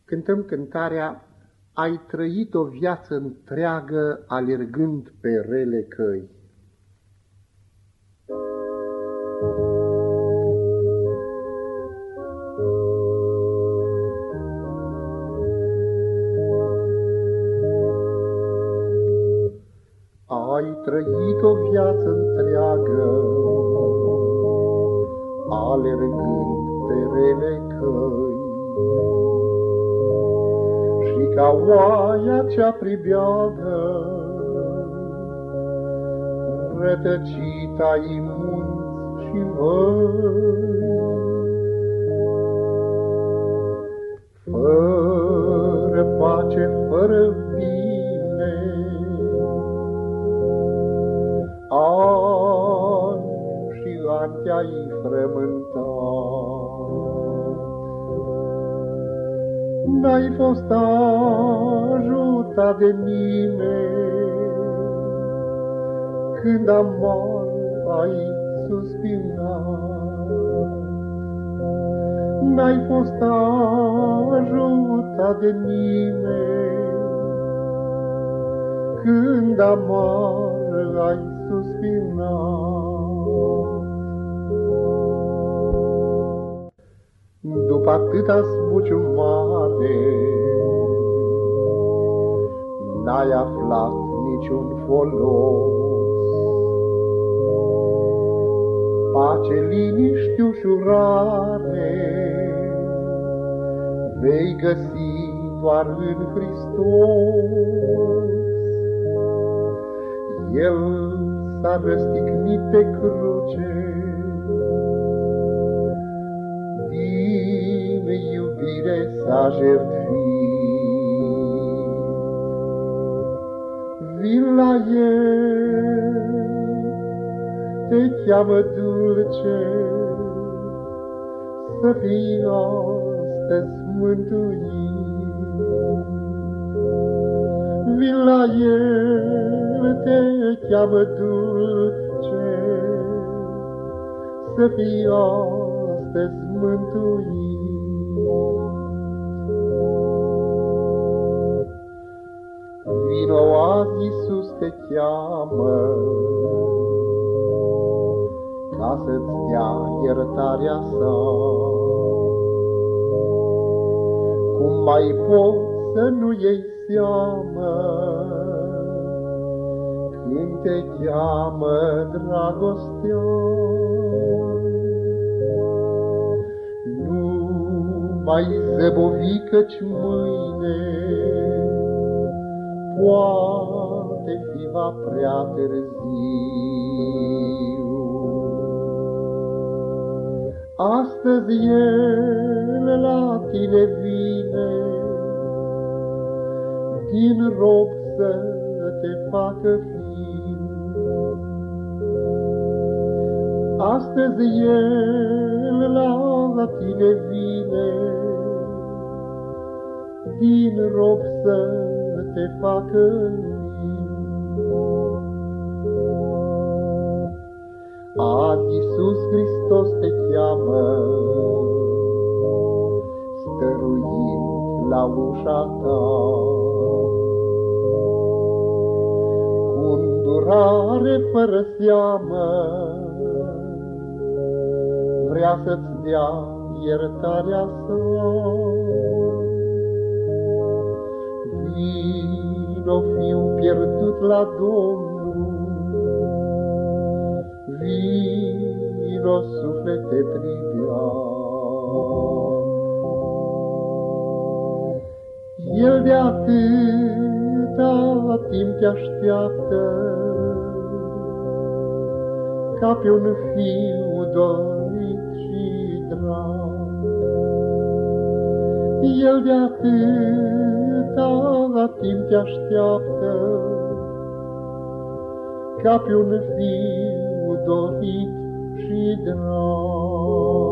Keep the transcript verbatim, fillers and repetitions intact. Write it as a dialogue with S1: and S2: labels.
S1: cântăm cântarea Ai trăit o viață întreagă alergând pe rele căi. Ai trăit o viață întreagă alergând pe rele căi, și ca oaia cea pribeagă rătăcit ai munți și văi. Fără pace, fără bine, ani și ani te-ai frământat. N-ai fost ajutat de nimeni când amar ai suspirat. N-ai fost ajutat de nimeni când amar ai suspirat. După atâta zbuciumare, n-ai aflat niciun folos. Pace, liniști, ușurare vei găsi doar în Hristos. El s-a răstignit pe cruce, din iubire s-a jertfit. Vin la El, te cheamă dulce, să fii astăzi mântuit. Vin la El, te cheamă dulce, să fii astăzi mântuit. Vino azi, Iisus te cheamă, ca să-ți dea iertarea sa. Cum mai poți să nu iei seamă când te cheamă dragostea? Nu mai zăbovi, căci mâine poate fi va prea târziu. Astăzi El la tine vine, din rob să te facă fiu. Astăzi El la tine vine, din rob să te facă fiu. Azi Iisus Hristos te cheamă, stăruind la ușa ta. Cu îndurare fără seamă, vrea să-ți dea iertarea sa. Vino, fiu pierdut la Domnul, vino, suflete pribeag. El de atâta timp te așteaptă, ca pe un fiu dorit și drag. El de atâta timp te așteaptă, ca pe un fiu dorit și drag.